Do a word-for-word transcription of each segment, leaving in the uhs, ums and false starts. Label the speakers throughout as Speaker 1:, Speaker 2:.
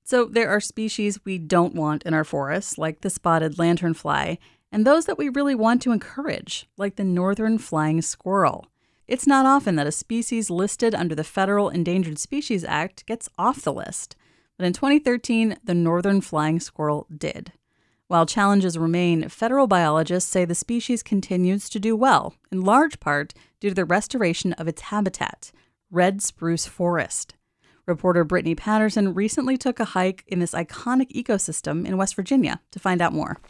Speaker 1: So there are species we don't want in our forests, like the spotted lanternfly, and those that we really want to encourage, like the northern flying squirrel. It's not often that a species listed under the Federal Endangered Species Act gets off the list. But in twenty thirteen, the northern flying squirrel did. While challenges remain, federal biologists say the species continues to do well, in large part due to the restoration of its habitat, red spruce forest. Reporter Brittany Patterson recently took a hike in this iconic ecosystem in West Virginia to find out more.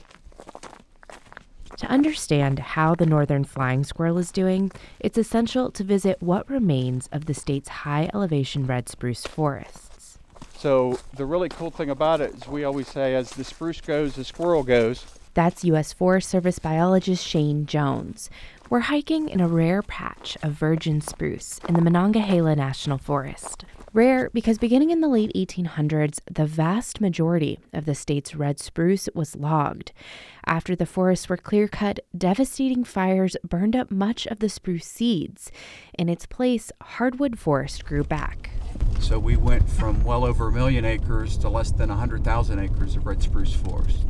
Speaker 2: To understand how the northern flying squirrel is doing, it's essential to visit what remains of the state's high-elevation red spruce forests.
Speaker 3: So the really cool thing about it is we always say, as the spruce goes, the squirrel goes.
Speaker 2: That's U S Forest Service biologist Shane Jones. We're hiking in a rare patch of virgin spruce in the Monongahela National Forest. Rare because beginning in the late eighteen hundreds, the vast majority of the state's red spruce was logged. After the forests were clear-cut, devastating fires burned up much of the spruce seeds. In its place, hardwood forest grew back.
Speaker 3: So we went from well over a million acres to less than one hundred thousand acres of red spruce forest.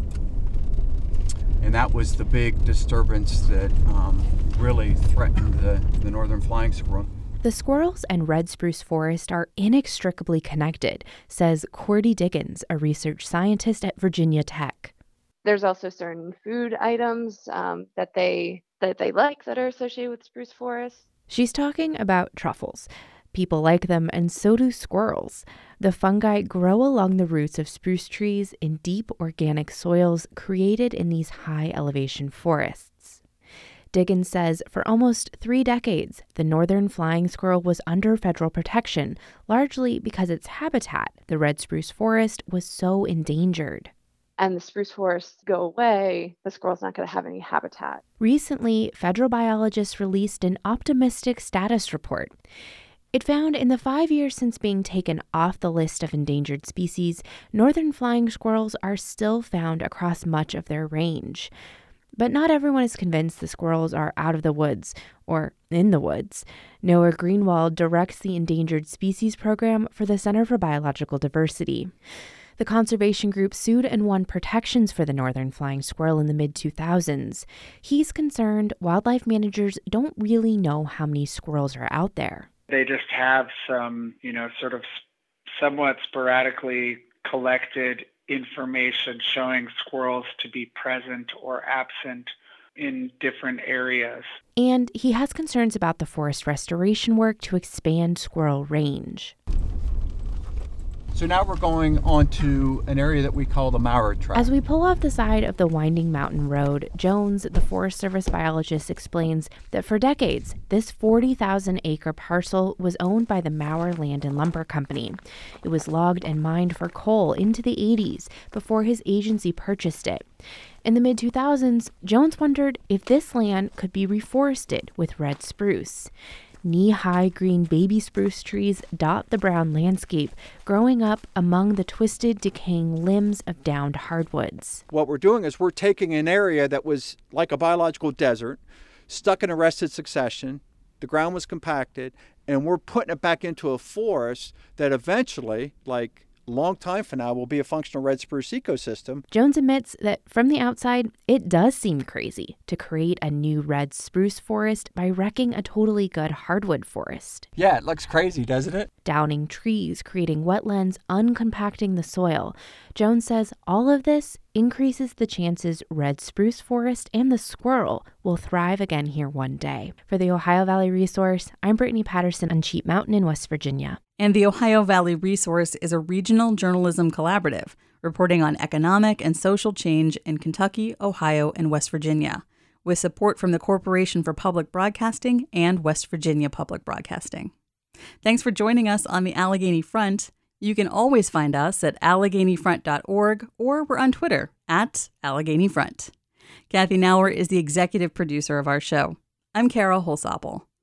Speaker 3: And that was the big disturbance that um, really threatened the, the northern flying squirrel.
Speaker 2: The squirrels and red spruce forest are inextricably connected, says Cordy Diggins, a research scientist at Virginia Tech.
Speaker 4: There's also certain food items um, that they that they like that are associated with spruce forests.
Speaker 2: She's talking about truffles. People like them, and so do squirrels. The fungi grow along the roots of spruce trees in deep organic soils created in these high-elevation forests. Diggins says for almost three decades, the northern flying squirrel was under federal protection, largely because its habitat, the red spruce forest, was so endangered.
Speaker 4: And the spruce forests go away, the squirrel's not going to have any habitat.
Speaker 2: Recently, federal biologists released an optimistic status report. It found in the five years since being taken off the list of endangered species, northern flying squirrels are still found across much of their range. But not everyone is convinced the squirrels are out of the woods, or in the woods. Noah Greenwald directs the Endangered Species Program for the Center for Biological Diversity. The conservation group sued and won protections for the northern flying squirrel in the mid two thousands. He's concerned wildlife managers don't really know how many squirrels are out there.
Speaker 5: They just have some, you know, sort of somewhat sporadically collected information showing squirrels to be present or absent in different areas.
Speaker 2: And he has concerns about the forest restoration work to expand squirrel range.
Speaker 3: So now we're going on to an area that we call the Maurer Tract.
Speaker 2: As we pull off the side of the winding mountain road, Jones, the Forest Service biologist, explains that for decades, this forty thousand acre parcel was owned by the Maurer Land and Lumber Company. It was logged and mined for coal into the eighties before his agency purchased it. In the mid two thousands, Jones wondered if this land could be reforested with red spruce. Knee-high green baby spruce trees dot the brown landscape, growing up among the twisted, decaying limbs of downed hardwoods.
Speaker 3: What we're doing is we're taking an area that was like a biological desert, stuck in arrested succession, the ground was compacted, and we're putting it back into a forest that eventually, like a long time from now, will be a functional red spruce ecosystem.
Speaker 2: Jones admits that from the outside, it does seem crazy to create a new red spruce forest by wrecking a totally good hardwood forest.
Speaker 3: Yeah, it looks crazy, doesn't it?
Speaker 2: Downing trees, creating wetlands, uncompacting the soil. Jones says all of this increases the chances red spruce forest and the squirrel will thrive again here one day. For the Ohio Valley Resource, I'm Brittany Patterson on Sheep Mountain in West Virginia.
Speaker 1: And the Ohio Valley Resource is a regional journalism collaborative, reporting on economic and social change in Kentucky, Ohio, and West Virginia, with support from the Corporation for Public Broadcasting and West Virginia Public Broadcasting. Thanks for joining us on the Allegheny Front. You can always find us at allegheny front dot org, or we're on Twitter at Allegheny Front. Kathy Nauer is the executive producer of our show. I'm Kara Holsopple.